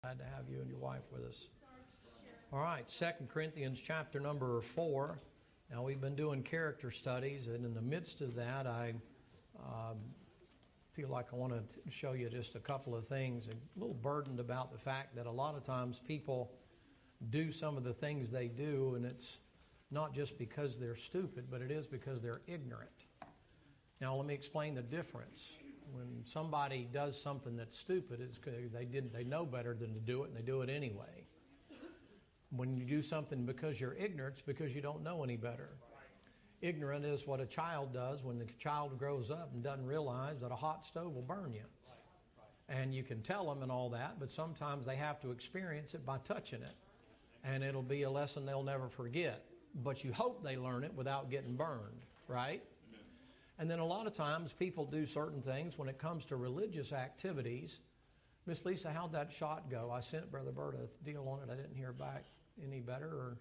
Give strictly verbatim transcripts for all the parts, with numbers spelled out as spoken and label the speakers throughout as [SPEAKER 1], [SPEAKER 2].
[SPEAKER 1] Glad to have you and your wife with us. All right, Second Corinthians chapter number four. Now, we've been doing character studies, and in the midst of that, I um, feel like I want to show you just a couple of things. I'm a little burdened about the fact that a lot of times people do some of the things they do, and it's not just because they're stupid, but it is because they're ignorant. Now, let me explain the difference. When somebody does something that's stupid, it's because they didn't, they know better than to do it, and they do it anyway. When you do something because you're ignorant, it's because you don't know any better. Ignorant is what a child does when the child grows up and doesn't realize that a hot stove will burn you. And you can tell them and all that, but sometimes they have to experience it by touching it. And it'll be a lesson they'll never forget. But you hope they learn it without getting burned, right? And then a lot of times people do certain things when it comes to religious activities. Miss Lisa, how'd that shot go? I sent Brother Bert a deal on it. I didn't hear back any better, or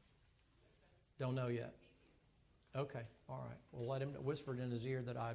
[SPEAKER 1] don't know yet? Okay, all right. We'll let him, whispered in his ear that I'd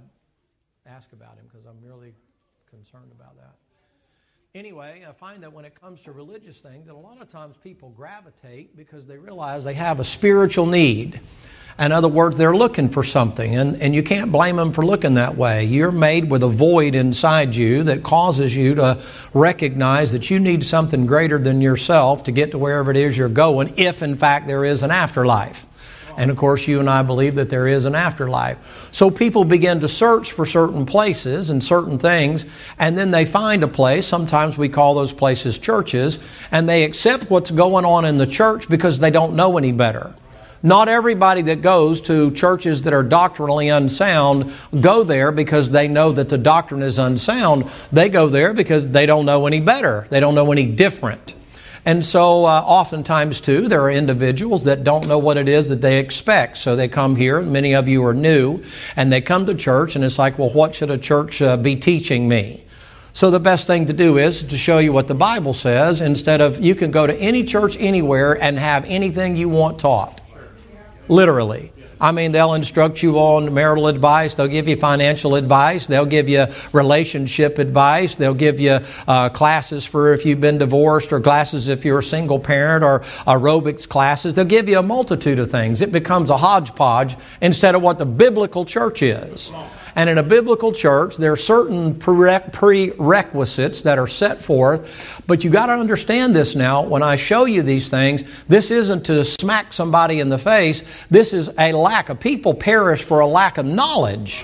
[SPEAKER 1] ask about him because I'm really concerned about that. Anyway, I find that when it comes to religious things, that a lot of times people gravitate because they realize they have a spiritual need. In other words, they're looking for something, and, and you can't blame them for looking that way. You're made with a void inside you that causes you to recognize that you need something greater than yourself to get to wherever it is you're going, if in fact there is an afterlife. And of course, you and I believe that there is an afterlife. So people begin to search for certain places and certain things, and then they find a place. Sometimes we call those places churches, and they accept what's going on in the church because they don't know any better. Not everybody that goes to churches that are doctrinally unsound go there because they know that the doctrine is unsound. They go there because they don't know any better. They don't know any different. And so uh, oftentimes, too, there are individuals that don't know what it is that they expect. So they come here, and many of you are new, and they come to church, and it's like, well, what should a church uh, be teaching me? So the best thing to do is to show you what the Bible says, instead of you can go to any church anywhere and have anything you want taught. Literally. I mean, they'll instruct you on marital advice. They'll give you financial advice. They'll give you relationship advice. They'll give you uh, classes for if you've been divorced, or classes if you're a single parent, or aerobics classes. They'll give you a multitude of things. It becomes a hodgepodge instead of what the biblical church is. And in a biblical church, there are certain prerequisites that are set forth. But you got to understand this now. When I show you these things, this isn't to smack somebody in the face. This is a lack of people perish for a lack of knowledge.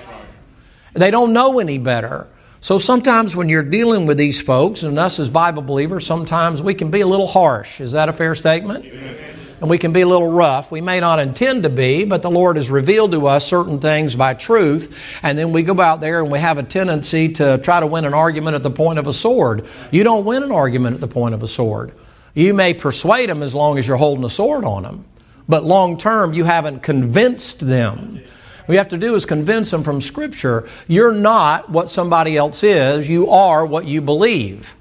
[SPEAKER 1] They don't know any better. So sometimes when you're dealing with these folks, and us as Bible believers, sometimes we can be a little harsh. Is that a fair statement? And we can be a little rough. We may not intend to be, but the Lord has revealed to us certain things by truth. And then we go out there and we have a tendency to try to win an argument at the point of a sword. You don't win an argument at the point of a sword. You may persuade them as long as you're holding a sword on them. But long term, you haven't convinced them. What you have to do is convince them from Scripture. You're not what somebody else is. You are what you believe.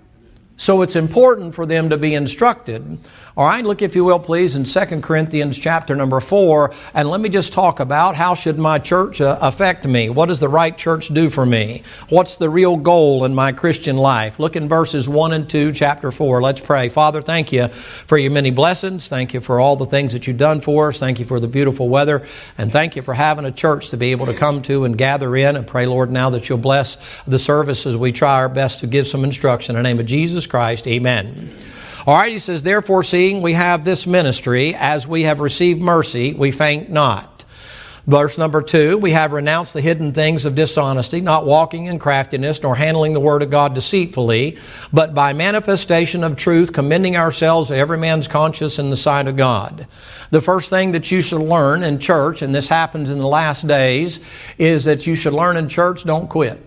[SPEAKER 1] So it's important for them to be instructed. All right, look, if you will, please, in Second Corinthians chapter number four, and let me just talk about how should my church uh, affect me? What does the right church do for me? What's the real goal in my Christian life? Look in verses one and two, chapter four. Let's pray. Father, thank you for your many blessings. Thank you for all the things that you've done for us. Thank you for the beautiful weather. And thank you for having a church to be able to come to and gather in. And pray, Lord, now that you'll bless the service as we try our best to give some instruction. In the name of Jesus Christ, amen. All right, he says, therefore, seeing we have this ministry, as we have received mercy, we faint not. Verse number two, we have renounced the hidden things of dishonesty, not walking in craftiness, nor handling the word of God deceitfully, but by manifestation of truth, commending ourselves to every man's conscience in the sight of God. The first thing that you should learn in church, and this happens in the last days, is that you should learn in church, don't quit.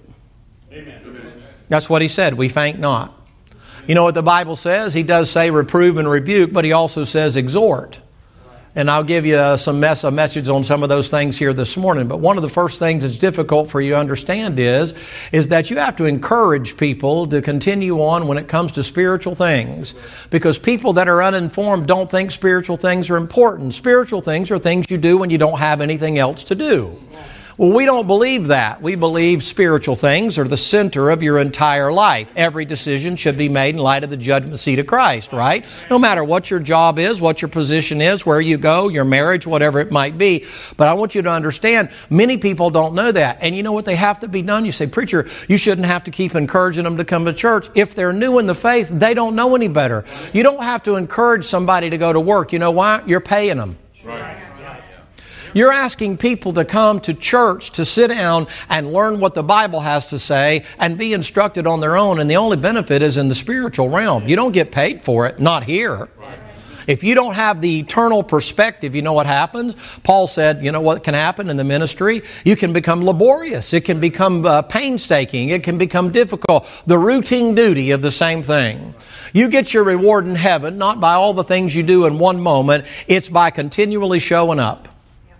[SPEAKER 1] Amen. That's what he said, we faint not. You know what the Bible says? He does say reprove and rebuke, but he also says exhort. And I'll give you some mess, a message on some of those things here this morning. But one of the first things that's difficult for you to understand is, is that you have to encourage people to continue on when it comes to spiritual things. Because people that are uninformed don't think spiritual things are important. Spiritual things are things you do when you don't have anything else to do. Well, we don't believe that. We believe spiritual things are the center of your entire life. Every decision should be made in light of the judgment seat of Christ, right? No matter what your job is, what your position is, where you go, your marriage, whatever it might be. But I want you to understand, many people don't know that. And you know what? They have to be done. You say, preacher, you shouldn't have to keep encouraging them to come to church. If they're new in the faith, they don't know any better. You don't have to encourage somebody to go to work. You know why? You're paying them.
[SPEAKER 2] Right.
[SPEAKER 1] You're asking people to come to church to sit down and learn what the Bible has to say and be instructed on their own, and the only benefit is in the spiritual realm. You don't get paid for it, not here. If you don't have the eternal perspective, you know what happens? Paul said, you know what can happen in the ministry? You can become laborious. It can become uh, painstaking. It can become difficult. The routine duty of the same thing. You get your reward in heaven, not by all the things you do in one moment. It's by continually showing up.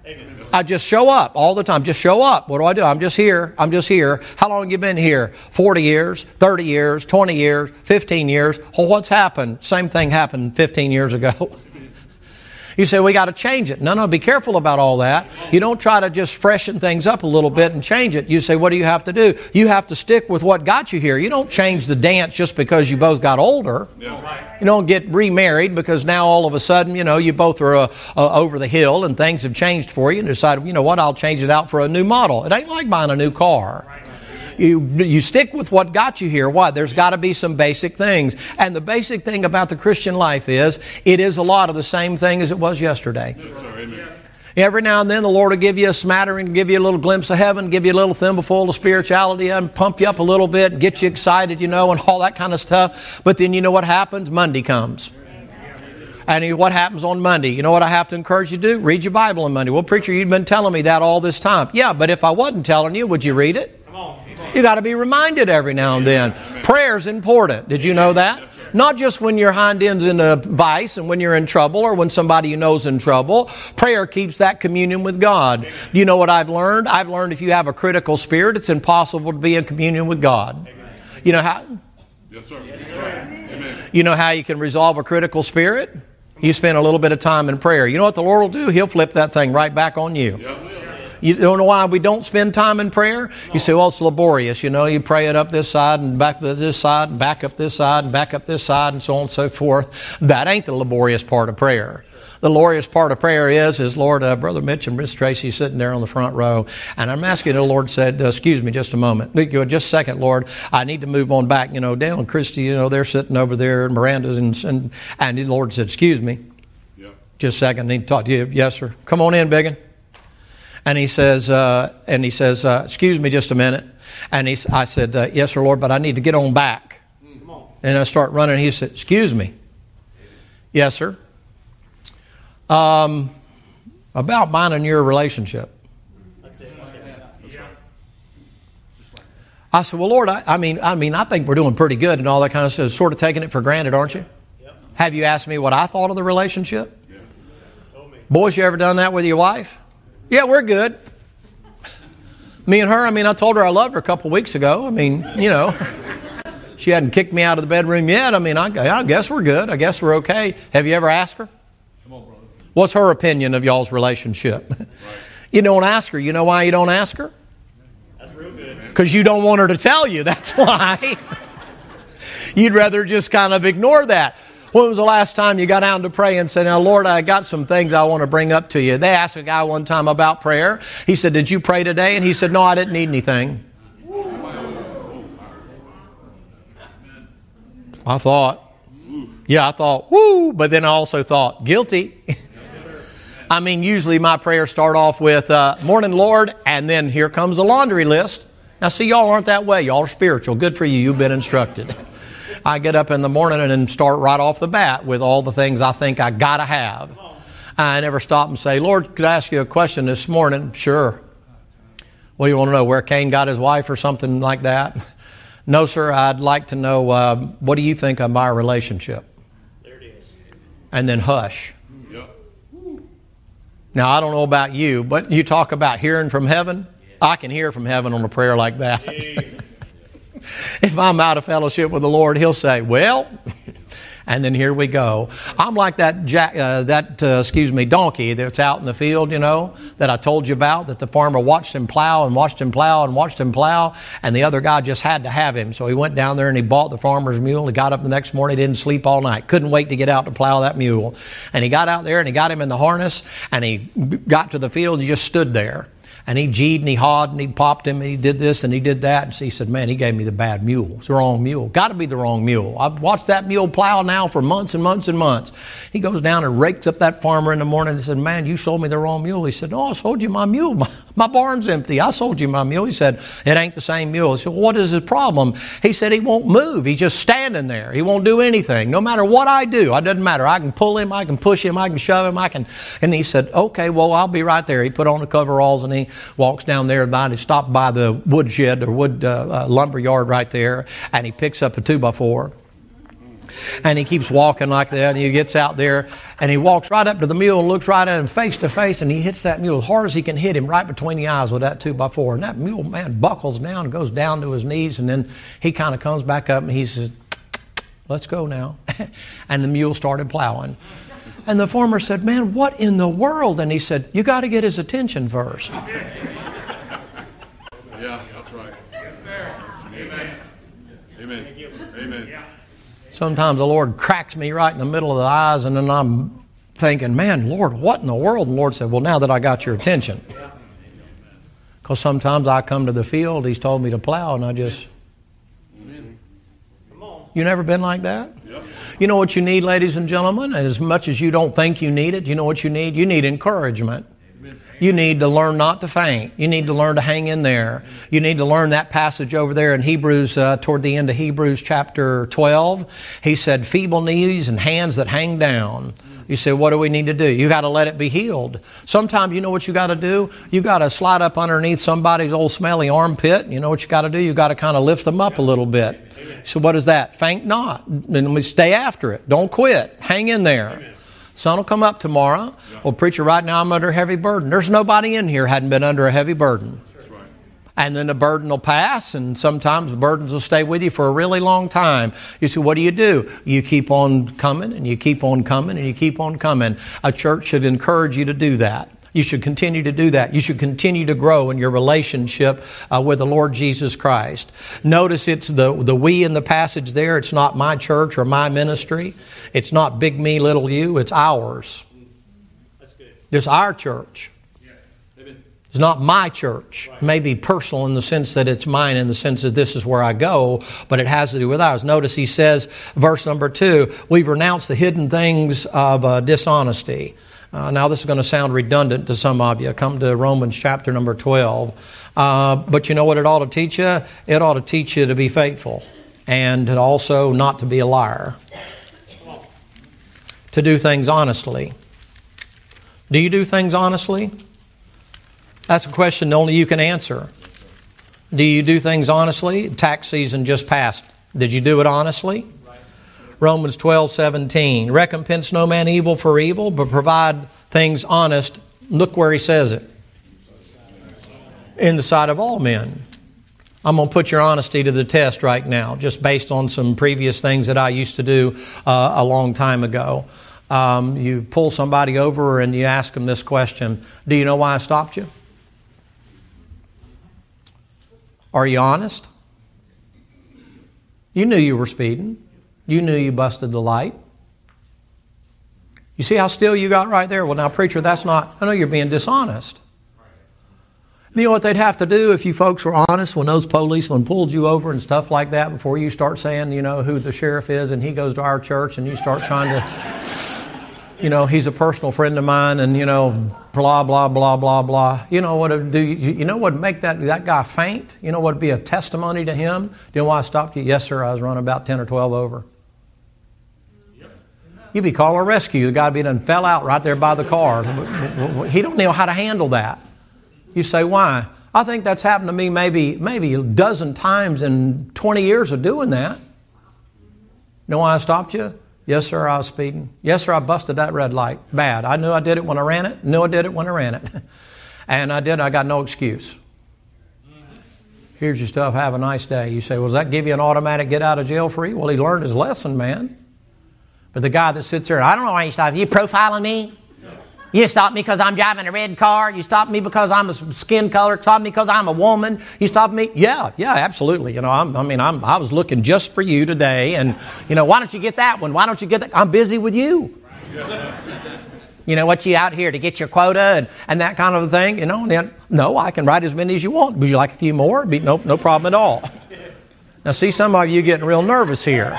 [SPEAKER 1] I just show up all the time. Just show up. What do I do? I'm just here. I'm just here. How long have you been here? forty years, thirty years, twenty years, fifteen years. Well, what's happened? Same thing happened fifteen years ago. You say, we got to change it. No, no, be careful about all that. You don't try to just freshen things up a little bit and change it. You say, what do you have to do? You have to stick with what got you here. You don't change the dance just because you both got older. You don't get remarried because now all of a sudden, you know, you both are uh, uh, over the hill and things have changed for you and decide, you know what, I'll change it out for a new model. It ain't like buying a new car. You you stick with what got you here. Why? There's got to be some basic things. And the basic thing about the Christian life is, it is a lot of the same thing as it was yesterday.
[SPEAKER 2] Yes, sir. Amen.
[SPEAKER 1] Every now and then the Lord will give you a smattering, give you a little glimpse of heaven, give you a little thimbleful of spirituality and pump you up a little bit, get you excited, you know, and all that kind of stuff. But then you know what happens? Monday comes. And what happens on Monday? You know what I have to encourage you to do? Read your Bible on Monday. Well, preacher, you've been telling me that all this time. Yeah, but if I wasn't telling you, would you read it? You got to be reminded every now and then. Prayer's important. Did you know that? Not just when your hind end's in a vice and when you're in trouble or when somebody you know's in trouble. Prayer keeps that communion with God. Do you know what I've learned? I've learned if you have a critical spirit, it's impossible to be in communion with God. You know how?
[SPEAKER 2] Yes, sir. Amen.
[SPEAKER 1] You know how you can resolve a critical spirit? You spend a little bit of time in prayer. You know what the Lord will do? He'll flip that thing right back on you. You don't know why we don't spend time in prayer? You say, well, it's laborious. You know, you pray it up this side and back this side and back up this side and back up this side and so on and so forth. That ain't the laborious part of prayer. The laborious part of prayer is, is Lord, uh, Brother Mitch and Miss Tracy sitting there on the front row. And I'm asking the Lord said, uh, excuse me just a moment. Just a second, Lord. I need to move on back. You know, Dale and Christy, you know, they're sitting over there and Miranda's. And, and, and the Lord said, excuse me.
[SPEAKER 2] Yeah.
[SPEAKER 1] Just a second. I need to talk to you. Yes, sir. Come on in, biggin. And he says, uh, and he says, uh, excuse me just a minute. And he, I said, uh, yes, sir, Lord, but I need to get on back. Come on. And I start running. He said, excuse me. Yes, sir. Um, about mine and your relationship. I said, well, Lord, I, I mean, I mean, I think we're doing pretty good and all that kind of stuff. Sort of taking it for granted, aren't you? Yep. Have you asked me what I thought of the relationship? Yeah. Boys, you ever done that with your wife? Yeah, we're good. Me and her, I mean, I told her I loved her a couple weeks ago. I mean, you know, she hadn't kicked me out of the bedroom yet. I mean, I, I guess we're good. I guess we're okay. Have you ever asked her?
[SPEAKER 2] Come on, brother.
[SPEAKER 1] What's her opinion of y'all's relationship? Right. You don't ask her. You know why you don't ask her?
[SPEAKER 2] That's real good.
[SPEAKER 1] Because you don't want her to tell you. That's why. You'd rather just kind of ignore that. When was the last time you got down to pray and said, now, Lord, I got some things I want to bring up to you? They asked a guy one time about prayer. He said, did you pray today? And he said, no, I didn't need anything. I thought, yeah, I thought, whoo, but then I also thought, guilty. I mean, usually my prayers start off with, uh, morning, Lord, and then here comes the laundry list. Now, see, y'all aren't that way. Y'all are spiritual. Good for you. You've been instructed. I get up in the morning and then start right off the bat with all the things I think I got to have. I never stop and say, Lord, could I ask you a question this morning? Sure. What do you want to know? Where Cain got his wife or something like that? No, sir. I'd like to know, uh, what do you think of our relationship?
[SPEAKER 3] There it is.
[SPEAKER 1] And then hush.
[SPEAKER 2] Yep.
[SPEAKER 1] Now, I don't know about you, but you talk about hearing from heaven. I can hear from heaven on a prayer like that. If I'm out of fellowship with the Lord, He'll say, well, And then here we go. I'm like that, jack, uh, that uh, excuse me, donkey that's out in the field, you know, that I told you about, that the farmer watched him plow and watched him plow and watched him plow, and the other guy just had to have him. So he went down there and he bought the farmer's mule. He got up the next morning, didn't sleep all night, couldn't wait to get out to plow that mule. And he got out there and he got him in the harness, and he got to the field and he just stood there. And he G'd and he hawed and he popped him and he did this and he did that. And so he said, man, he gave me the bad mule. It's the wrong mule. Got to be the wrong mule. I've watched that mule plow now for months and months and months. He goes down and rakes up that farmer in the morning and said, man, you sold me the wrong mule. He said, no, I sold you my mule. My, my barn's empty. I sold you my mule. He said, it ain't the same mule. He said, well, what is his problem? He said, he won't move. He's just standing there. He won't do anything. No matter what I do, it doesn't matter. I can pull him. I can push him. I can shove him. I can. And he said, okay, well, I'll be right there. He put on the coveralls and he walks down there. About, he stopped by the woodshed or wood uh, uh, lumber yard right there, and he picks up a two by four, and he keeps walking like that, and he gets out there, and he walks right up to the mule and looks right at him face to face, and he hits that mule as hard as he can hit him right between the eyes with that two by four, and that mule, man, buckles down and goes down to his knees, and then he kind of comes back up and he says, let's go now. And the mule started plowing. And the farmer said, man, what in the world? And he said, you got to get his attention first.
[SPEAKER 2] Yeah, that's right. Yes, sir. Amen. Amen. Amen.
[SPEAKER 1] Sometimes the Lord cracks me right in the middle of the eyes, and then I'm thinking, man, Lord, what in the world? And the Lord said, well, now that I got your attention. Because sometimes I come to the field, He's told me to plow, and I just... You never been like that?
[SPEAKER 2] Yep.
[SPEAKER 1] You know what you need, ladies and gentlemen? And as much as you don't think you need it, you know what you need? You need encouragement. You need to learn not to faint. You need to learn to hang in there. You need to learn that passage over there in Hebrews, uh, toward the end of Hebrews chapter twelve. He said, feeble knees and hands that hang down. You say, what do we need to do? You got to let it be healed. Sometimes you know what you got to do? You got to slide up underneath somebody's old smelly armpit. You know what you got to do? You got to kind of lift them up a little bit. So what is that? Faint not. And we stay after it. Don't quit. Hang in there. Sun will come up tomorrow. Well, preacher, right now I'm under a heavy burden. There's nobody in here hadn't been under a heavy burden.
[SPEAKER 2] That's right.
[SPEAKER 1] And then the burden will pass, and sometimes the burdens will stay with you for a really long time. You say, what do you do? You keep on coming, and you keep on coming, and you keep on coming. A church should encourage you to do that. You should continue to do that. You should continue to grow in your relationship uh, with the Lord Jesus Christ. Notice it's the, the we in the passage there. It's not my church or my ministry. It's not big me, little you. It's ours.
[SPEAKER 3] That's good.
[SPEAKER 1] It's our church.
[SPEAKER 3] Yes. Amen.
[SPEAKER 1] It's not my church. It may be personal in the sense that it's mine, in the sense that this is where I go, but it has to do with ours. Notice he says, verse number two, we've renounced the hidden things of uh, dishonesty. Uh, now, this is going to sound redundant to some of you. Come to Romans chapter number twelve. Uh, but you know what it ought to teach you? It ought to teach you to be faithful and also not to be a liar. To do things honestly. Do you do things honestly? That's a question only you can answer. Do you do things honestly? Tax season just passed. Did you do it honestly? Romans twelve seventeen. Recompense no man evil for evil, but provide things honest. Look where he says it. In the sight of all men. I'm going to put your honesty to the test right now, just based on some previous things that I used to do uh, a long time ago. Um, you pull somebody over and you ask them this question. Do you know why I stopped you? Are you honest? You knew you were speeding. You knew you busted the light. You see how still you got right there? Well, now, preacher, that's not... I know you're being dishonest. You know what they'd have to do if you folks were honest when those policemen pulled you over and stuff like that before you start saying, you know, who the sheriff is and he goes to our church and you start trying to, you know, he's a personal friend of mine and, you know, blah, blah, blah, blah, blah. You know what would do? You know what would make that, that guy faint? You know what would be a testimony to him? Do you know why I stopped you? Yes, sir, I was running about ten or twelve over. You'd be calling a rescue. The guy be done fell out right there by the car. He don't know how to handle that. You say, why? I think that's happened to me maybe maybe a dozen times in twenty years of doing that. Know why I stopped you? Yes, sir, I was speeding. Yes, sir, I busted that red light. Bad. I knew I did it when I ran it. Knew I did it when I ran it. And I did. I got no excuse. Here's your stuff. Have a nice day. You say, well, does that give you an automatic get out of jail free? Well, he learned his lesson, man. Or the guy that sits there, I don't know why you stopped. You profiling me? You stopped me because I'm driving a red car. You stopped me because I'm a skin color. You stopped me because I'm a woman. You stopped me. Yeah, yeah, absolutely. You know, I'm, I mean, I'm, I was looking just for you today. And, you know, why don't you get that one? Why don't you get that? I'm busy with you. You know, what you out here to get your quota and, and that kind of a thing? You know, and then, no, I can write as many as you want. Would you like a few more? Be, no, no problem at all. Now, see, some of you getting real nervous here.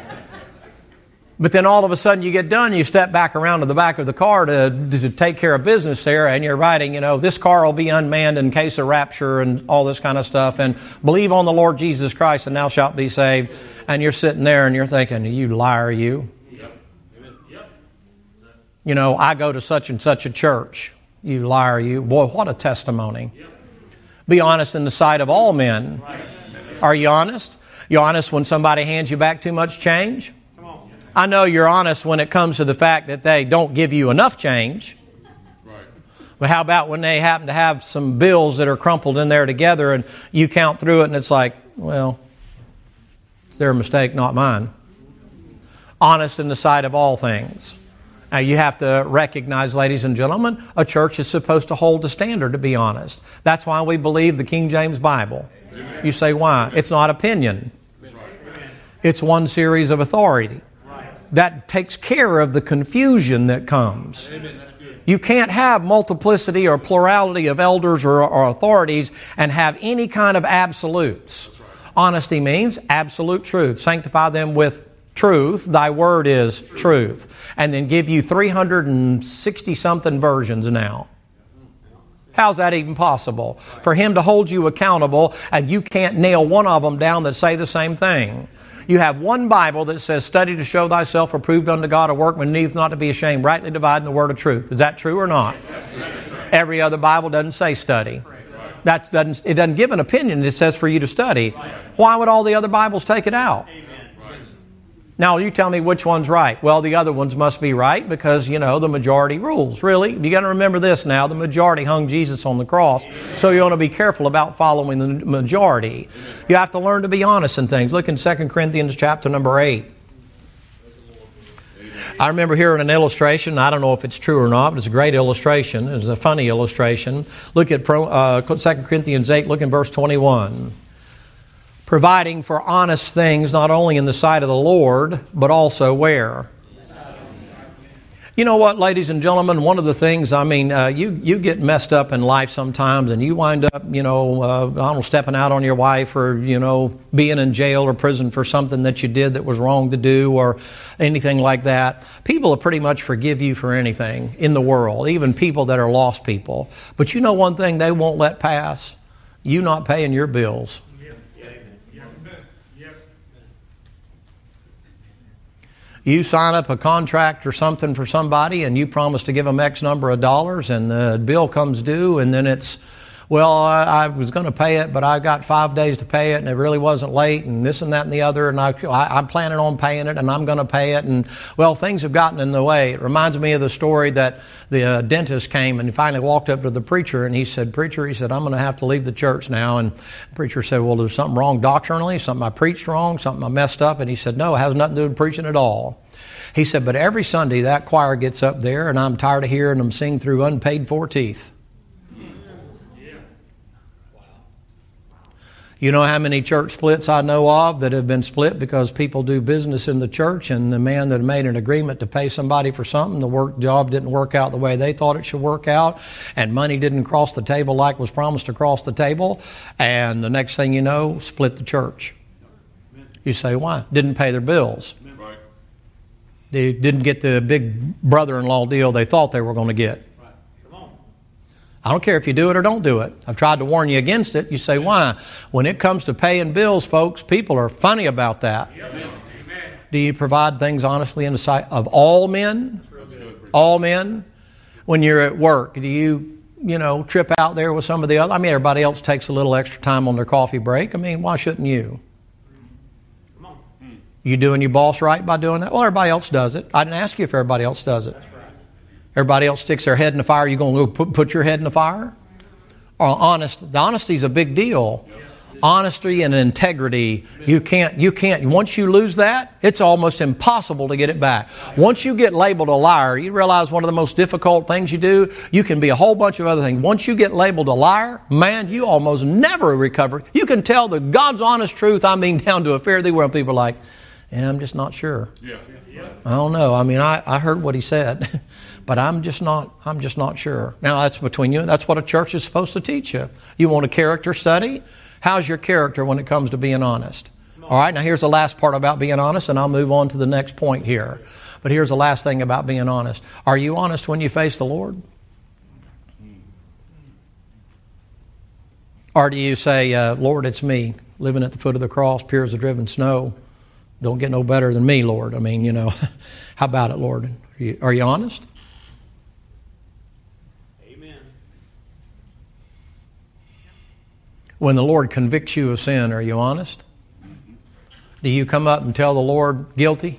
[SPEAKER 1] But then all of a sudden you get done, you step back around to the back of the car to, to take care of business there, and you're writing, you know, this car will be unmanned in case of rapture and all this kind of stuff, and believe on the Lord Jesus Christ and thou shalt be saved. And you're sitting there and you're thinking, you liar, you. Yep. Yep. You know, I go to such and such a church. You liar, you. Boy, what a testimony. Yep. Be honest in the sight of all men. Right. Are you honest? You honest when somebody hands you back too much change? I know you're honest when it comes to the fact that they don't give you enough change. Right. But how about when they happen to have some bills that are crumpled in there together and you count through it and it's like, well, it's their mistake, not mine. Honest in the sight of all things. Now you have to recognize, ladies and gentlemen, a church is supposed to hold the standard to be honest. That's why we believe the King James Bible. Amen. You say, why? It's not opinion. Right. It's one series of authority. That takes care of the confusion that comes. Amen. That's good. You can't have multiplicity or plurality of elders or, or authorities and have any kind of absolutes. Right. Honesty means absolute truth. Sanctify them with truth. Thy word is truth. truth. And then give you three hundred sixty something versions now. How's that even possible? For Him to hold you accountable and you can't nail one of them down that say the same thing. You have one Bible that says, study to show thyself approved unto God, a workman needeth not to be ashamed, rightly dividing the word of truth. Is that true or not? Every other Bible doesn't say study. That doesn't, it doesn't give an opinion. It says for you to study. Why would all the other Bibles take it out? Now, you tell me which one's right. Well, the other ones must be right because, you know, the majority rules. Really? You got to remember this now. The majority hung Jesus on the cross. So you want to be careful about following the majority. You have to learn to be honest in things. Look in Second Corinthians chapter number eight. I remember hearing an illustration. I don't know if it's true or not, but it's a great illustration. It's a funny illustration. Look at uh, Second Corinthians eight, look in verse twenty-one. Providing for honest things, not only in the sight of the Lord, but also where? You know what, ladies and gentlemen, one of the things, I mean, uh, you, you get messed up in life sometimes and you wind up, you know, uh, I don't know, stepping out on your wife or, you know, being in jail or prison for something that you did that was wrong to do or anything like that. People will pretty much forgive you for anything in the world, even people that are lost people. But you know one thing they won't let pass? You not paying your bills. You sign up a contract or something for somebody and you promise to give them X number of dollars and the bill comes due and then it's, well, I, I was going to pay it, but I got five days to pay it and it really wasn't late and this and that and the other and I, I, I'm planning on paying it and I'm going to pay it and, well, things have gotten in the way. It reminds me of the story that the uh, dentist came and he finally walked up to the preacher and he said, preacher, he said, I'm going to have to leave the church now. And the preacher said, well, there's something wrong doctrinally, something I preached wrong, something I messed up. And he said, no, it has nothing to do with preaching at all. He said, but every Sunday that choir gets up there and I'm tired of hearing them sing through unpaid for teeth. You know how many church splits I know of that have been split because people do business in the church and the man that made an agreement to pay somebody for something, the work job didn't work out the way they thought it should work out and money didn't cross the table like was promised to cross the table and the next thing you know, split the church. You say, why? Didn't pay their bills. They didn't get the big brother-in-law deal they thought they were going to get. I don't care if you do it or don't do it. I've tried to warn you against it. You say, why? When it comes to paying bills, folks, people are funny about that. Amen. Do you provide things honestly in the sight of all men? All men? When you're at work, do you, you know, trip out there with some of the other? I mean, everybody else takes a little extra time on their coffee break. I mean, why shouldn't you? You doing your boss right by doing that? Well, everybody else does it. I didn't ask you if everybody else does it. Everybody else sticks their head in the fire. You going to go put, put your head in the fire? Or honest? The honesty is a big deal. Honesty and integrity, you can't, you can't, once you lose that, it's almost impossible to get it back. Once you get labeled a liar, you realize one of the most difficult things you do, you can be a whole bunch of other things. Once you get labeled a liar, man, you almost never recover. You can tell the God's honest truth, I mean, down to a fair thing where people are like, yeah, I'm just not sure.
[SPEAKER 2] Yeah.
[SPEAKER 1] I don't know. I mean, I, I heard what he said, but I'm just not, I'm just not sure. Now, that's between you. That's what a church is supposed to teach you. You want a character study? How's your character when it comes to being honest? All right, now here's the last part about being honest, and I'll move on to the next point here. But here's the last thing about being honest. Are you honest when you face the Lord? Or do you say, uh, Lord, it's me, living at the foot of the cross, pure as the driven snow. Don't get no better than me, Lord. I mean, you know, how about it, Lord? Are you, are you honest?
[SPEAKER 3] Amen.
[SPEAKER 1] When the Lord convicts you of sin, are you honest? Do you come up and tell the Lord guilty?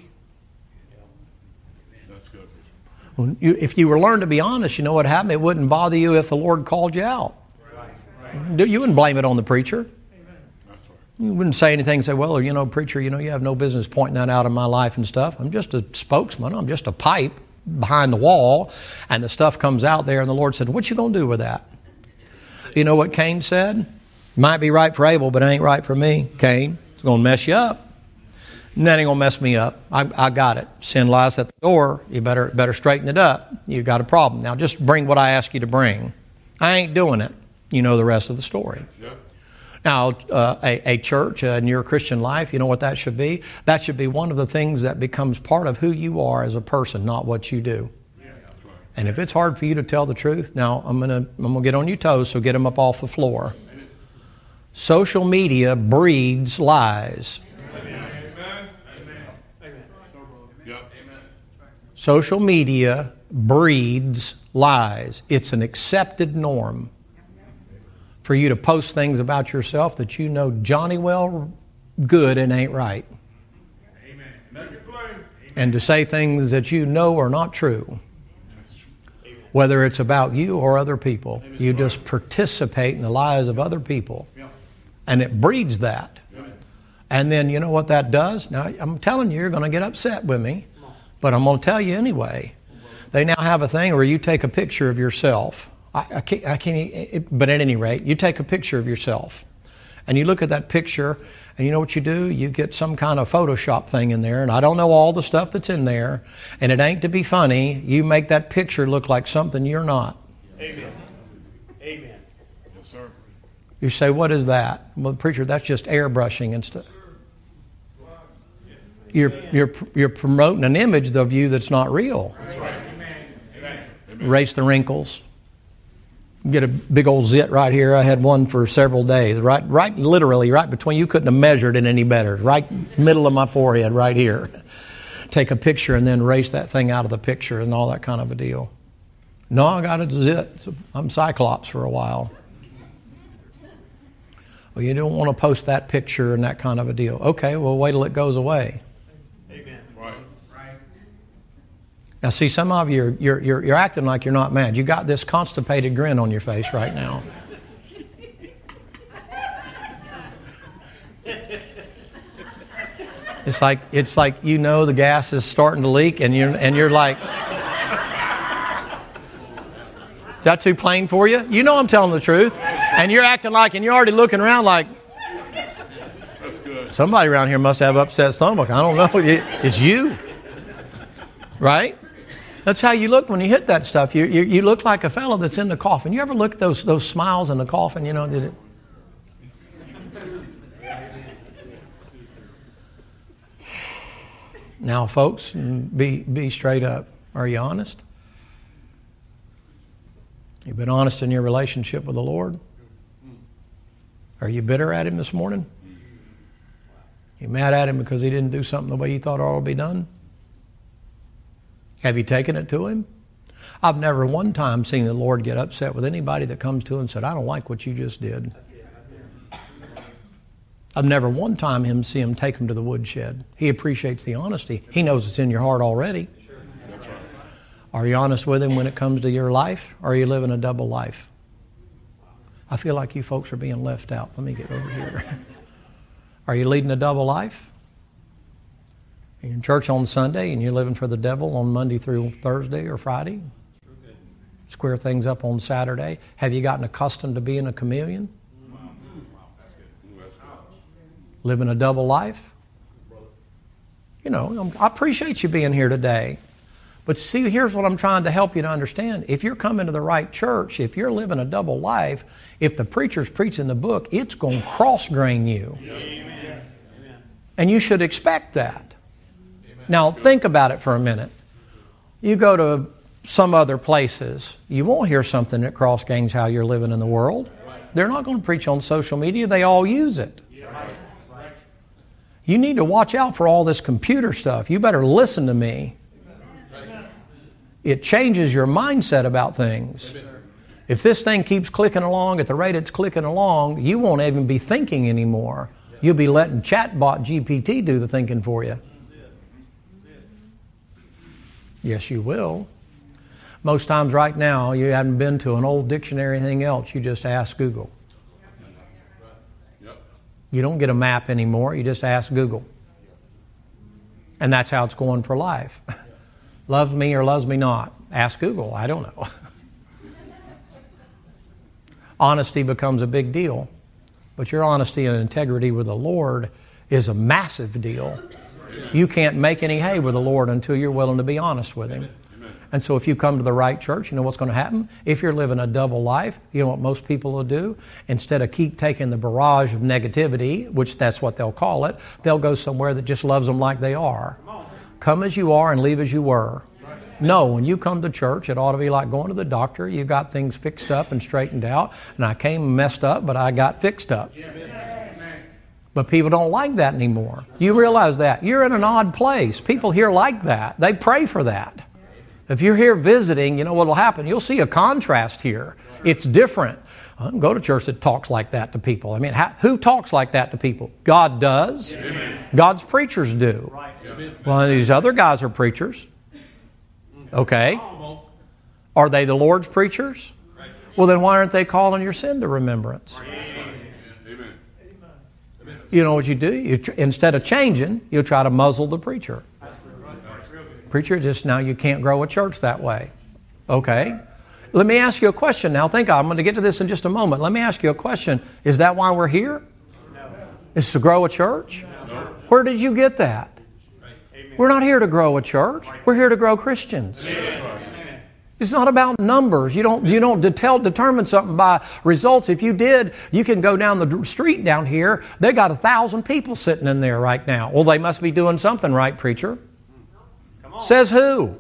[SPEAKER 2] That's good.
[SPEAKER 1] Well, you, if you were learned to be honest, you know what happened? It wouldn't bother you if the Lord called you out.
[SPEAKER 3] Right. Right.
[SPEAKER 1] You wouldn't blame it on the preacher.
[SPEAKER 2] That's right.
[SPEAKER 1] You wouldn't say anything and say, well, you know, preacher, you know, you have no business pointing that out in my life and stuff. I'm just a spokesman. I'm just a pipe behind the wall, and the stuff comes out there, and the Lord said, what you going to do with that? You know what Cain said? Might be right for Abel, but it ain't right for me, Cain. It's going to mess you up. And that ain't going to mess me up. I, I got it. Sin lies at the door. You better better straighten it up. You got a problem. Now just bring what I ask you to bring. I ain't doing it. You know the rest of the story.
[SPEAKER 2] Yeah.
[SPEAKER 1] Now, uh, a, a church uh, in your Christian life, you know what that should be? That should be one of the things that becomes part of who you are as a person, not what you do.
[SPEAKER 2] Yes. That's right.
[SPEAKER 1] And if it's hard for you to tell the truth, now I'm going to I'm gonna get on your toes, so get them up off the floor. Social media breeds lies. Social media breeds lies. It's an accepted norm for you to post things about yourself that you know Johnny well good and ain't right.
[SPEAKER 2] Amen.
[SPEAKER 1] And to say things that you know are not true. Whether it's about you or other people. You just participate in the lies of other people. And it breeds that. And then you know what that does? Now, I'm telling you, you're going to get upset with me. But I'm going to tell you anyway. They now have a thing where you take a picture of yourself. I, I can't, I can't it, but at any rate, you take a picture of yourself. And you look at that picture, and you know what you do? You get some kind of Photoshop thing in there, and I don't know all the stuff that's in there, and it ain't to be funny. You make that picture look like something you're not.
[SPEAKER 3] Amen. Amen.
[SPEAKER 2] Yes, sir.
[SPEAKER 1] You say, what is that? Well, preacher, that's just airbrushing and stuff. You're, you're, you're promoting an image of you that's not real.
[SPEAKER 2] That's right. Amen.
[SPEAKER 1] Erase the wrinkles. Get a big old zit right here. I had one for several days. Right, right, literally, right between. You couldn't have measured it any better. Right middle of my forehead, right here. Take a picture and then erase that thing out of the picture and all that kind of a deal. No, I got a zit. I'm Cyclops for a while. Well, you don't want to post that picture and that kind of a deal. Okay, well, wait till it goes away. Now, see, some of you, are, you're, you're, you're acting like you're not mad. You got this constipated grin on your face right now. It's like it's like you know the gas is starting to leak, and you're and you're like, that too plain for you? You know I'm telling the truth, and you're acting like, and you're already looking around like,
[SPEAKER 2] That's good.
[SPEAKER 1] Somebody around here must have upset stomach. I don't know. It's you, right? That's how you look when you hit that stuff. You, you you look like a fellow that's in the coffin. You ever look at those those smiles in the coffin? You know, did it? Now, folks, be be straight up. Are you honest? You've been honest in your relationship with the Lord? Are you bitter at Him this morning? You mad at Him because He didn't do something the way you thought it ought to be done? Have you taken it to Him? I've never one time seen the Lord get upset with anybody that comes to Him and said, I don't like what you just did. I've never one time him see Him take Him to the woodshed. He appreciates the honesty. He knows it's in your heart already.
[SPEAKER 2] That's right.
[SPEAKER 1] Are you honest with Him when it comes to your life, or are you living a double life? I feel like you folks are being left out. Let me get over here. Are you leading a double life? You're in church on Sunday and you're living for the devil on Monday through Thursday or Friday? Square things up on Saturday. Have you gotten accustomed to being a chameleon? Living a double life? You know, I appreciate you being here today. But see, here's what I'm trying to help you to understand. If you're coming to the right church, if you're living a double life, if the preacher's preaching the book, it's going to cross-grain you. Amen. And you should expect that. Now, think about it for a minute. You go to some other places, you won't hear something that cross-grains how you're living in the world. They're not going to preach on social media. They all use it. You need to watch out for all this computer stuff. You better listen to me. It changes your mindset about things. If this thing keeps clicking along at the rate it's clicking along, you won't even be thinking anymore. You'll be letting chatbot G P T do the thinking for you. Yes, you will. Most times right now, you haven't been to an old dictionary or anything else. You just ask Google. You don't get a map anymore. You just ask Google. And that's how it's going for life. Love me or loves me not. Ask Google. I don't know. Honesty becomes a big deal. But your honesty and integrity with the Lord is a massive deal. You can't make any hay with the Lord until you're willing to be honest with Him. And so if you come to the right church, you know what's going to happen? If you're living a double life, you know what most people will do? Instead of keep taking the barrage of negativity, which that's what they'll call it, they'll go somewhere that just loves them like they are. Come as you are and leave as you were. No, when you come to church, it ought to be like going to the doctor. You got things fixed up and straightened out. And I came messed up, but I got fixed up. But people don't like that anymore. You realize that. You're in an odd place. People here like that. They pray for that. If you're here visiting, you know what will happen? You'll see a contrast here. It's different. I don't go to church that talks like that to people. I mean, how, who talks like that to people? God does. Amen. God's preachers do. Amen. Well, these other guys are preachers. Okay. Are they the Lord's preachers? Well, then why aren't they calling your sin to remembrance? Amen. You know what you do? You tr- instead of changing, you try to muzzle the preacher. Preacher, just now you can't grow a church that way. Okay. Let me ask you a question now. Think I'm going to get to this in just a moment. Let me ask you a question. Is that why we're here? No. Is to grow a church? No. Where did you get that? Right. We're not here to grow a church. We're here to grow Christians. Amen. It's not about numbers. You don't you don't detel, determine something by results. If you did, you can go down the street down here. They got a thousand people sitting in there right now. Well, they must be doing something right, preacher. Says who?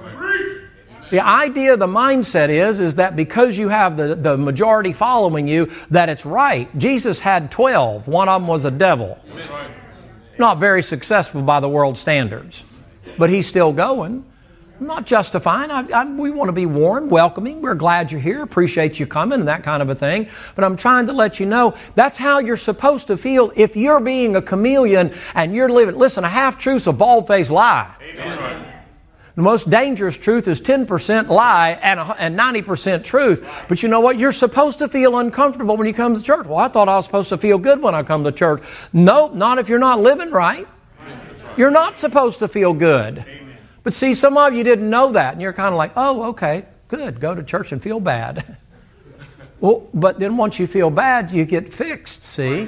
[SPEAKER 1] The idea, the mindset is, is that because you have the, the majority following you, that it's right. Jesus had twelve. One of them was a devil. Not very successful by the world standards. But he's still going. I'm not justifying. I, I, we want to be warm, welcoming. We're glad you're here. Appreciate you coming and that kind of a thing. But I'm trying to let you know that's how you're supposed to feel if you're being a chameleon and you're living. Listen, a half-truth's a bald-faced lie. Amen. The most dangerous truth is ten percent lie and, a, and ninety percent truth. But you know what? You're supposed to feel uncomfortable when you come to church. Well, I thought I was supposed to feel good when I come to church. Nope, not if you're not living right. You're not supposed to feel good. But see, some of you didn't know that. And you're kind of like, oh, okay, good. Go to church and feel bad. Well, but then once you feel bad, you get fixed, see?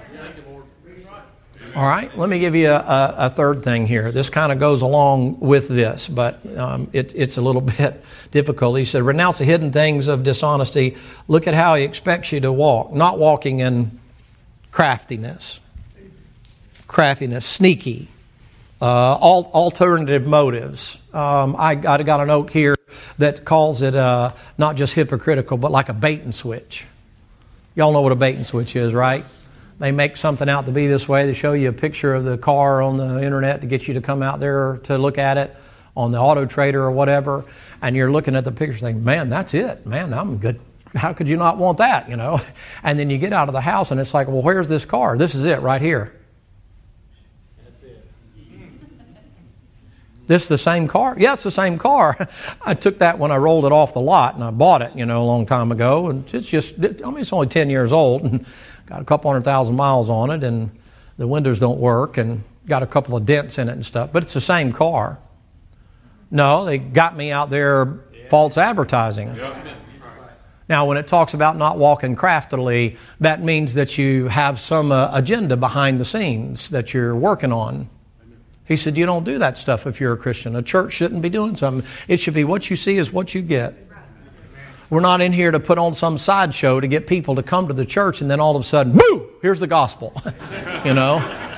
[SPEAKER 1] All right, let me give you a, a, a third thing here. This kind of goes along with this, but um, it, it's a little bit difficult. He said, renounce the hidden things of dishonesty. Look at how he expects you to walk. Not walking in craftiness, craftiness, sneaky, uh, all, alternative motives. Um, I, I got a note here that calls it uh, not just hypocritical, but like a bait and switch. Y'all know what a bait and switch is, right? They make something out to be this way. They show you a picture of the car on the internet to get you to come out there to look at it on the Auto Trader or whatever. And you're looking at the picture thinking, man, that's it. Man, I'm good. How could you not want that, you know? And then you get out of the house and it's like, well, where's this car? This is it right here.
[SPEAKER 3] That's it.
[SPEAKER 1] This is the same car? Yeah, it's the same car. I took that when I rolled it off the lot, and I bought it, you know, a long time ago. And it's just, I mean, it's only ten years old, and got a couple hundred thousand miles on it, and the windows don't work, and got a couple of dents in it and stuff. But it's the same car. No, they got me out there false advertising. Now, when it talks about not walking craftily, that means that you have some uh, agenda behind the scenes that you're working on. He said, you don't do that stuff if you're a Christian. A church shouldn't be doing something. It should be what you see is what you get. We're not in here to put on some sideshow to get people to come to the church and then all of a sudden, boo, here's the gospel. You know?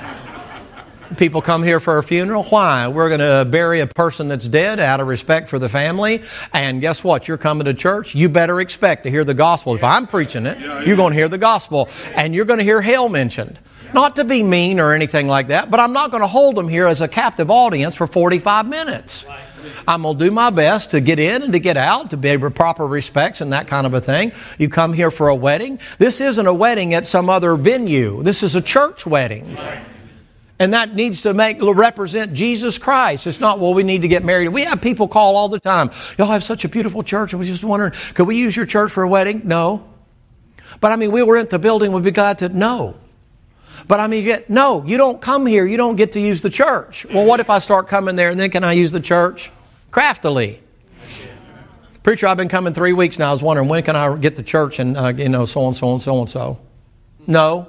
[SPEAKER 1] People come here for a funeral. Why? We're going to bury a person that's dead out of respect for the family. And guess what? You're coming to church. You better expect to hear the gospel. If I'm preaching it, you're going to hear the gospel. And you're going to hear hell mentioned. Not to be mean or anything like that, but I'm not going to hold them here as a captive audience for forty-five minutes. I'm going to do my best to get in and to get out, to be proper respects and that kind of a thing. You come here for a wedding. This isn't a wedding at some other venue. This is a church wedding. And that needs to make represent Jesus Christ. It's not, well, we need to get married. We have people call all the time. Y'all have such a beautiful church. I was just wondering, could we use your church for a wedding? No. But I mean, we were at the building. We'd be glad to, no. But I mean, yet, no, you don't come here. You don't get to use the church. Well, what if I start coming there and then can I use the church? Craftily. Preacher, I've been coming three weeks now. I was wondering, when can I get the church and, uh, you know, so and so and so and so. No.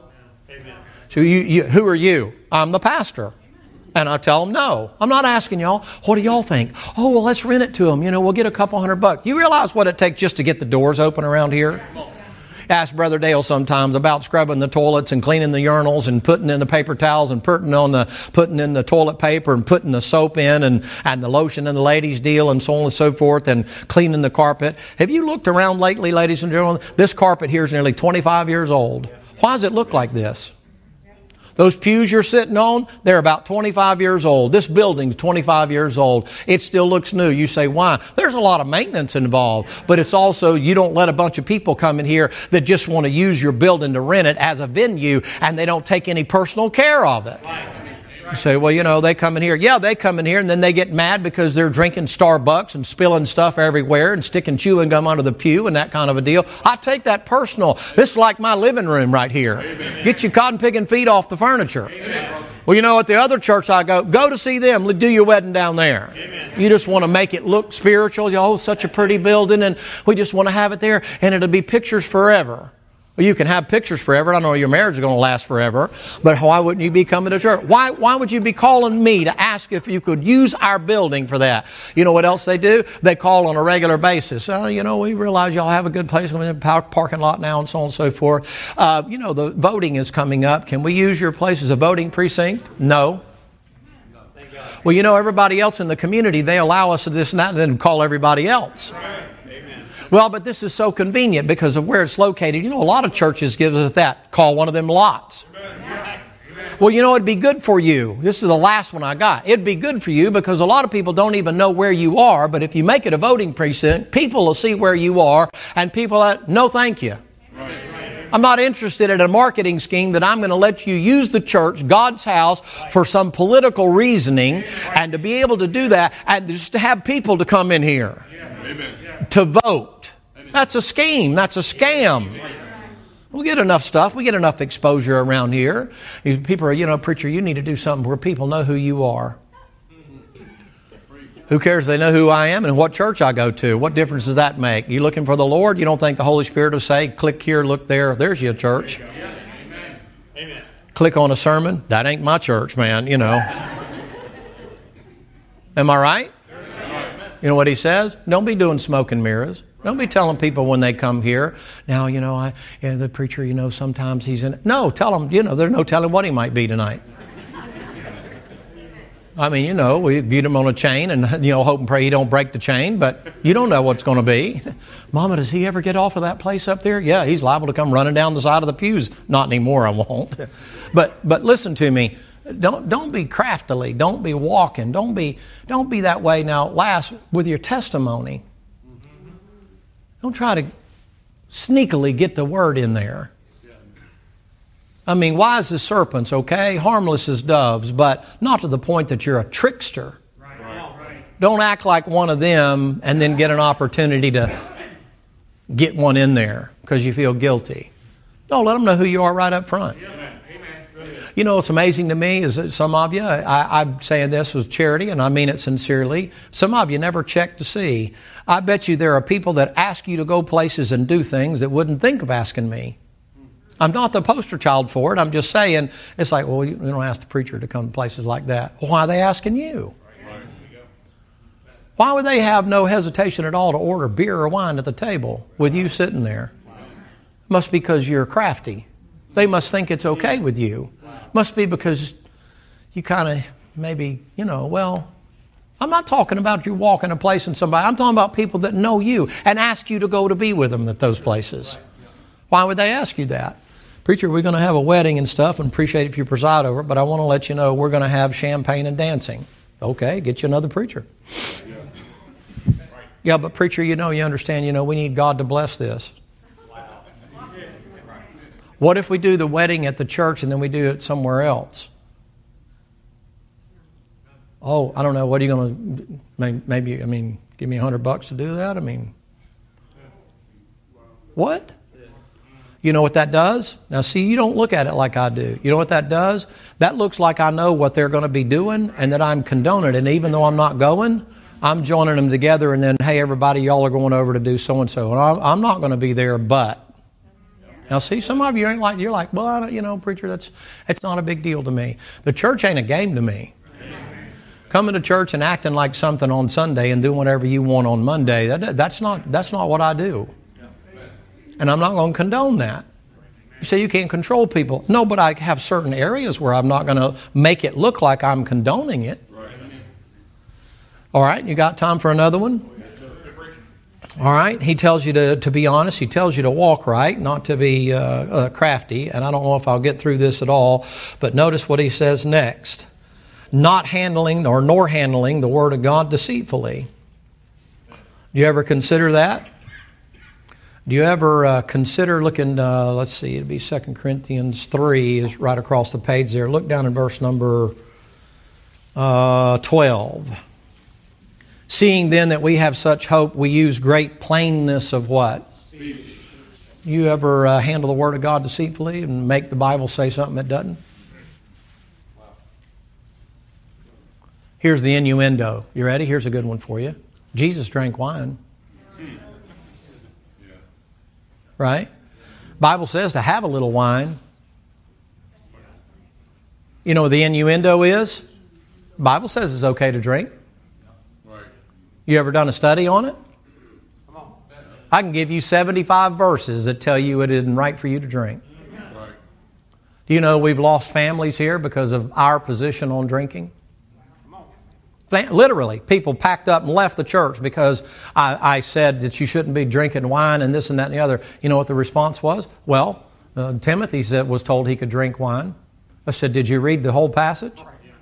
[SPEAKER 1] So you, you, who are you? I'm the pastor. And I tell them, no. I'm not asking y'all. What do y'all think? Oh, well, let's rent it to them. You know, we'll get a couple hundred bucks. You realize what it takes just to get the doors open around here? Ask Brother Dale sometimes about scrubbing the toilets and cleaning the urinals and putting in the paper towels and putting on the putting in the toilet paper and putting the soap in and, and the lotion in the ladies' deal and so on and so forth and cleaning the carpet. Have you looked around lately, ladies and gentlemen? This carpet here is nearly twenty-five years old. Why does it look like this? Those pews you're sitting on, they're about twenty-five years old. This building's twenty-five years old. It still looks new. You say, why? There's a lot of maintenance involved. But it's also, you don't let a bunch of people come in here that just want to use your building to rent it as a venue, and they don't take any personal care of it. You say, well, you know, they come in here. Yeah, they come in here, and then they get mad because they're drinking Starbucks and spilling stuff everywhere and sticking chewing gum under the pew and that kind of a deal. I take that personal. This is like my living room right here. Amen. Get your cotton picking feet off the furniture. Amen. Well, you know, at the other church I go, go to see them. Do your wedding down there. Amen. You just want to make it look spiritual. Oh, such a pretty building, and we just want to have it there, and it'll be pictures forever. Well, you can have pictures forever. I know your marriage is going to last forever. But why wouldn't you be coming to church? Why, why would you be calling me to ask if you could use our building for that? You know what else they do? They call on a regular basis. Oh, you know, we realize y'all have a good place in the parking lot now and so on and so forth. Uh, you know, the voting is coming up. Can we use your place as a voting precinct? No. Well, you know, everybody else in the community, they allow us to this and that and then call everybody else. Well, but this is so convenient because of where it's located. You know, a lot of churches give us that. Call one of them lots. Amen. Well, you know, it'd be good for you. This is the last one I got. It'd be good for you because a lot of people don't even know where you are. But if you make it a voting precinct, people will see where you are. And people are, no, thank you. Right. I'm not interested in a marketing scheme that I'm going to let you use the church, God's house, for some political reasoning. And to be able to do that and just to have people to come in here. Amen. To vote. That's a scheme. That's a scam. We get enough stuff. We get enough exposure around here. People are, you know, preacher, you need to do something where people know who you are. Who cares if they know who I am and what church I go to? What difference does that make? You looking for the Lord? You don't think the Holy Spirit will say, click here, look there. There's your church. Amen. Click on a sermon. That ain't my church, man, you know. Am I right? You know what he says? Don't be doing smoke and mirrors. Don't be telling people when they come here, now, you know, I, yeah, the preacher, you know, sometimes he's in... No, tell them, you know, there's no telling what he might be tonight. I mean, you know, we get him on a chain and, you know, hope and pray he don't break the chain, but you don't know what's going to be. Mama, does he ever get off of that place up there? Yeah, he's liable to come running down the side of the pews. Not anymore, I won't. But but listen to me. Don't don't be craftily. Don't be walking. Don't be don't be that way. Now, last, with your testimony, don't try to sneakily get the word in there. I mean, wise as serpents, okay? Harmless as doves, but not to the point that you're a trickster. Right. Don't act like one of them and then get an opportunity to get one in there because you feel guilty. No, let them know who you are right up front. You know what's amazing to me is that some of you, I, I'm saying this with charity and I mean it sincerely, some of you never check to see. I bet you there are people that ask you to go places and do things that wouldn't think of asking me. I'm not the poster child for it. I'm just saying, it's like, well, you don't ask the preacher to come to places like that. Why are they asking you? Why would they have no hesitation at all to order beer or wine at the table with you sitting there? Must be because you're crafty. They must think it's okay with you. Must be because you kind of maybe, you know, well, I'm not talking about you walking a place and somebody. I'm talking about people that know you and ask you to go to be with them at those places. Why would they ask you that? Preacher, we're going to have a wedding and stuff and appreciate if you preside over it, but I want to let you know we're going to have champagne and dancing. Okay, get you another preacher. Yeah, but preacher, you know, you understand, you know, we need God to bless this. What if we do the wedding at the church and then we do it somewhere else? Oh, I don't know. What are you going to, maybe, I mean, give me a hundred bucks to do that? I mean, what? You know what that does? Now, see, you don't look at it like I do. You know what that does? That looks like I know what they're going to be doing and that I'm condoning it. And even though I'm not going, I'm joining them together and then, hey, everybody, y'all are going over to do so-and-so. And I'm, I'm not going to be there, but. Now, see, some of you ain't like, you're like, well, I don't, you know, preacher, that's it's not a big deal to me. The church ain't a game to me. Coming to church and acting like something on Sunday and doing whatever you want on Monday, that, that's not that's not what I do. And I'm not going to condone that. You say you can't control people. No, but I have certain areas where I'm not going to make it look like I'm condoning it. All right, you got time for another one? All right, he tells you to, to be honest. He tells you to walk right, not to be uh, uh, crafty. And I don't know if I'll get through this at all, but notice what he says next. Not handling or nor handling the Word of God deceitfully. Do you ever consider that? Do you ever uh, consider looking, uh, let's see, it'd be Second Corinthians three is right across the page there. Look down in verse number uh, twelve. Seeing then that we have such hope, we use great plainness of what? Speech. You ever uh, handle the Word of God deceitfully and make the Bible say something it doesn't? Here's the innuendo. You ready? Here's a good one for you. Jesus drank wine. Right? Bible says to have a little wine. You know what the innuendo is? Bible says it's okay to drink. You ever done a study on it? I can give you seventy-five verses that tell you it isn't right for you to drink. Do you know we've lost families here because of our position on drinking? Literally, people packed up and left the church because I, I said that you shouldn't be drinking wine and this and that and the other. You know what the response was? Well, uh, Timothy said, was told he could drink wine. I said, did you read the whole passage?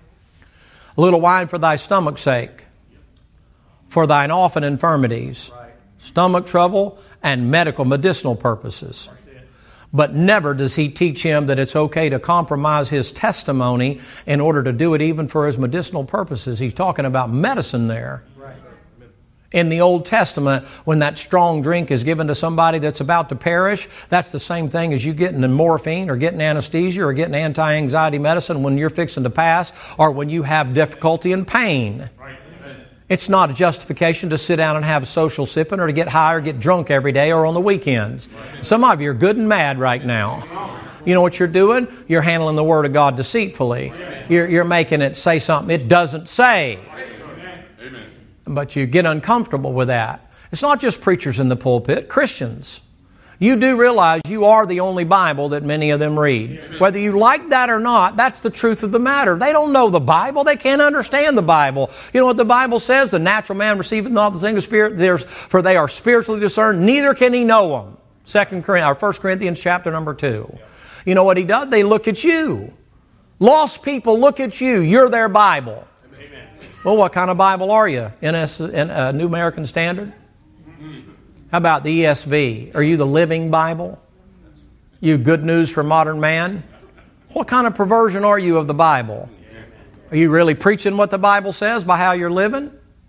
[SPEAKER 1] A little wine for thy stomach's sake, for thine often infirmities, stomach trouble, and medical, medicinal purposes. But never does he teach him that it's okay to compromise his testimony in order to do it even for his medicinal purposes. He's talking about medicine there. Right. In the Old Testament, when that strong drink is given to somebody that's about to perish, that's the same thing as you getting morphine or getting anesthesia or getting anti-anxiety medicine when you're fixing to pass or when you have difficulty and pain. Right. It's not a justification to sit down and have a social sipping or to get high or get drunk every day or on the weekends. Some of you are good and mad right now. You know what you're doing? You're handling the Word of God deceitfully. You're, you're making it say something it doesn't say. Amen. But you get uncomfortable with that. It's not just preachers in the pulpit, Christians. You do realize you are the only Bible that many of them read. Whether you like that or not, that's the truth of the matter. They don't know the Bible. They can't understand the Bible. You know what the Bible says? The natural man receiveth not the thing of spirit, there's, for they are spiritually discerned, neither can he know them. Second Corinthians, or First Corinthians chapter number two. You know what he does? They look at you. Lost people look at you. You're their Bible. Amen. Well, what kind of Bible are you? N S, uh, New American Standard? How about the E S V? Are you the Living Bible? You Good News for Modern Man? What kind of perversion are you of the Bible? Are you really preaching what the Bible says by how you're living?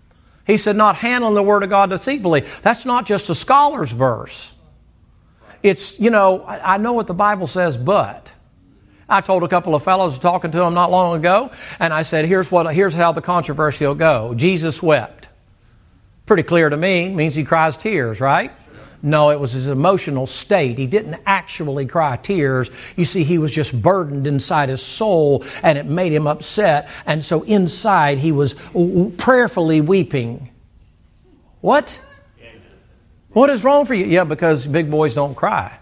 [SPEAKER 1] He said, not handling the Word of God deceitfully. That's not just a scholar's verse. It's, you know, I, I know what the Bible says, but... I told a couple of fellows talking to them not long ago, and I said, here's what, here's how the controversy will go. Jesus wept. Pretty clear to me. It means he cries tears, right? No, it was his emotional state. He didn't actually cry tears. You see, he was just burdened inside his soul, and it made him upset. And so inside, he was prayerfully weeping. What? What is wrong for you? Yeah, because big boys don't cry.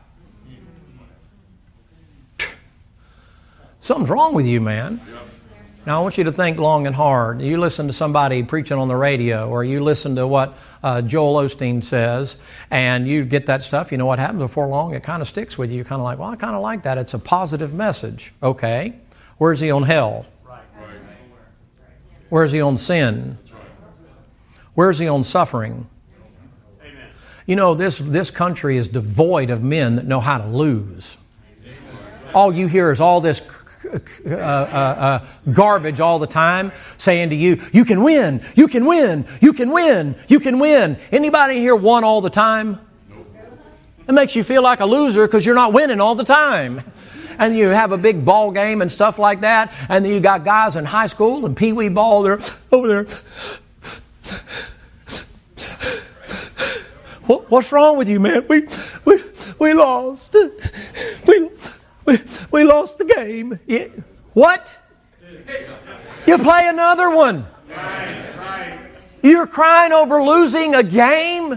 [SPEAKER 1] Something's wrong with you, man. Now, I want you to think long and hard. You listen to somebody preaching on the radio, or you listen to what uh, Joel Osteen says, and you get that stuff. You know what happens before long? It kind of sticks with you. You're kind of like, well, I kind of like that. It's a positive message. Okay. Where's he on hell? Where's he on sin? Where's he on suffering? You know, this, this country is devoid of men that know how to lose. All you hear is all this Uh, uh, uh, garbage all the time saying to you, you can win, you can win, you can win, you can win. Anybody here won all the time? It makes you feel like a loser because you're not winning all the time. And you have a big ball game and stuff like that, and then you got guys in high school and pee-wee ball, they're over there. What, what's wrong with you, man? We we we lost. We We, we lost the game. Yeah. What? You play another one. You're crying over losing a game?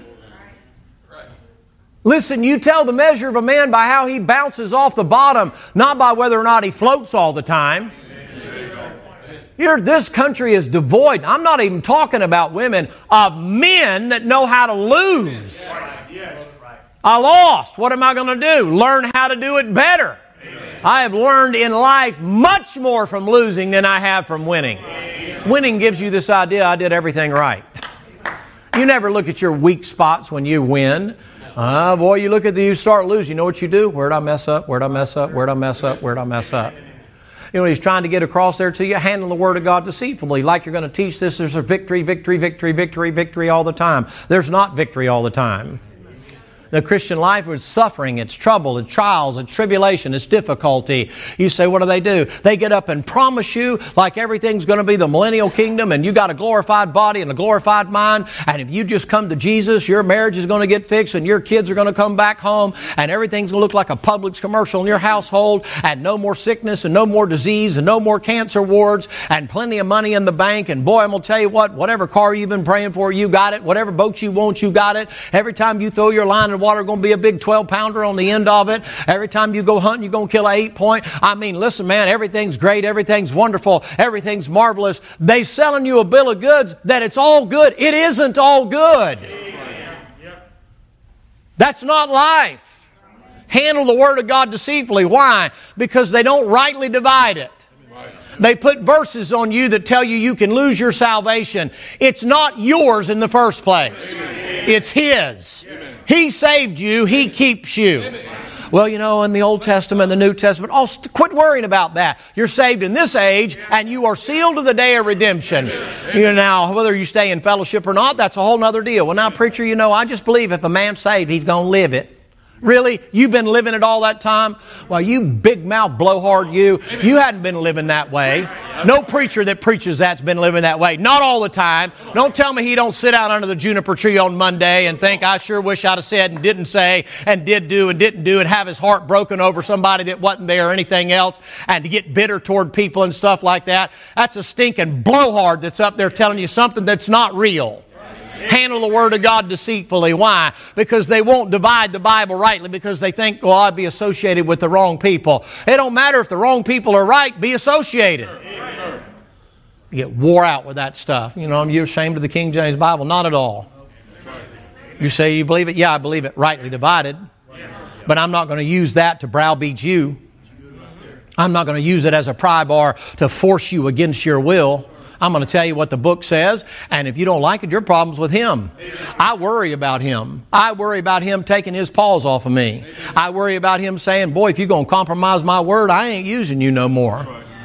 [SPEAKER 1] Listen, you tell the measure of a man by how he bounces off the bottom, not by whether or not he floats all the time. You're, this country is devoid. I'm not even talking about women, of men that know how to lose. I lost. What am I going to do? Learn how to do it better. I have learned in life much more from losing than I have from winning. Winning gives you this idea, I did everything right. You never look at your weak spots when you win. Uh, boy, you look at the, you start losing. You know what you do? Where'd I mess up? Where'd I mess up? Where'd I mess up? Where'd I mess up? You know, he's trying to get across there to you. Handle the Word of God deceitfully. Like you're going to teach this, there's a victory, victory, victory, victory, victory all the time. There's not victory all the time. The Christian life is suffering, it's trouble, it's trials, it's tribulation, it's difficulty. You say, what do they do? They get up and promise you like everything's going to be the millennial kingdom and you got a glorified body and a glorified mind. And if you just come to Jesus, your marriage is going to get fixed and your kids are going to come back home and everything's going to look like a Publix commercial in your household and no more sickness and no more disease and no more cancer wards and plenty of money in the bank. And boy, I'm going to tell you what, whatever car you've been praying for, you got it. Whatever boat you want, you got it. Every time you throw your line in water, going to be a big twelve pounder on the end of it. Every time you go hunting, you're going to kill an eight point. I mean, listen, man, everything's great. Everything's wonderful. Everything's marvelous. They selling you a bill of goods that it's all good. It isn't all good. That's not life. Handle the Word of God deceitfully. Why? Because they don't rightly divide it. They put verses on you that tell you you can lose your salvation. It's not yours in the first place. It's His. He saved you. He keeps you. Well, you know, in the Old Testament, the New Testament, oh, st- quit worrying about that. You're saved in this age, and you are sealed to the day of redemption. You know, now, whether you stay in fellowship or not, that's a whole other deal. Well, now, preacher, you know, I just believe if a man's saved, he's going to live it. Really? You've been living it all that time? Well, you big mouth blowhard, you. You hadn't been living that way. No preacher that preaches that's been living that way. Not all the time. Don't tell me he don't sit out under the juniper tree on Monday and think, I sure wish I'd have said and didn't say and did do and didn't do and have his heart broken over somebody that wasn't there or anything else and to get bitter toward people and stuff like that. That's a stinking blowhard that's up there telling you something that's not real. Handle the Word of God deceitfully. Why? Because they won't divide the Bible rightly because they think, well, I'd be associated with the wrong people. It don't matter if the wrong people are right, be associated. Yes, sir. You get wore out with that stuff. You know, are you ashamed of the King James Bible? Not at all. You say you believe it? Yeah, I believe it rightly divided. But I'm not going to use that to browbeat you. I'm not going to use it as a pry bar to force you against your will. I'm going to tell you what the book says, and if you don't like it, your problem's with him. I worry about him. I worry about him taking his paws off of me. I worry about him saying, boy, if you're going to compromise my word, I ain't using you no more.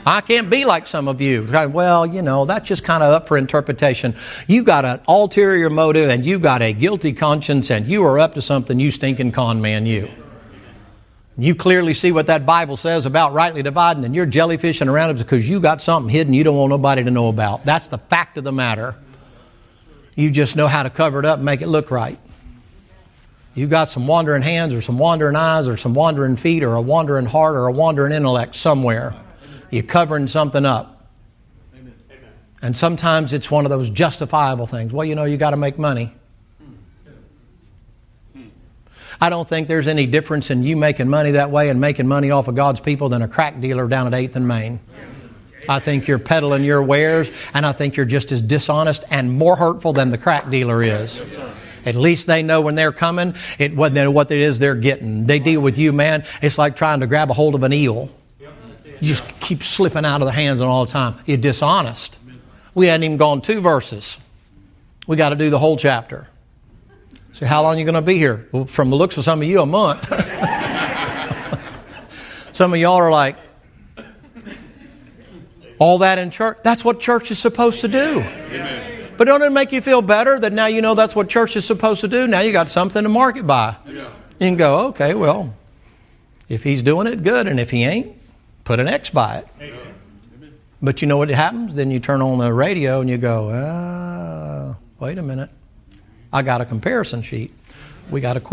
[SPEAKER 1] I can't be like some of you. Well, you know, that's just kind of up for interpretation. You got an ulterior motive and you got a guilty conscience and you are up to something, you stinking con man, you. You clearly see what that Bible says about rightly dividing, and you're jellyfishing around it because you got something hidden you don't want nobody to know about. That's the fact of the matter. You just know how to cover it up and make it look right. You got some wandering hands or some wandering eyes or some wandering feet or a wandering heart or a wandering intellect somewhere. You're covering something up.
[SPEAKER 3] Amen.
[SPEAKER 1] And sometimes it's one of those justifiable things. Well, you know, you got to make money. I don't think there's any difference in you making money that way and making money off of God's people than a crack dealer down at eighth and Main. I think you're peddling your wares, and I think you're just as dishonest and more hurtful than the crack dealer is.
[SPEAKER 2] Yes, sir.
[SPEAKER 1] At least they know when they're coming, it, what, they, what it is they're getting. They deal with you, man. It's like trying to grab a hold of an eel. You just keep slipping out of their hands all the time. You're dishonest. We hadn't even gone two verses. We got to do the whole chapter. So how long are you going to be here? Well, from the looks of some of you, a month. Some of y'all are like, all that in church? That's what church is supposed to do.
[SPEAKER 2] Amen.
[SPEAKER 1] But don't it make you feel better that now you know that's what church is supposed to do? Now you got something to mark it by.
[SPEAKER 2] Yeah.
[SPEAKER 1] You can go, okay, well, if he's doing it, good. And if he ain't, put an X by it.
[SPEAKER 2] Amen.
[SPEAKER 1] But you know what happens? Then you turn on the radio and you go, ah, wait a minute. I got a comparison sheet. We got to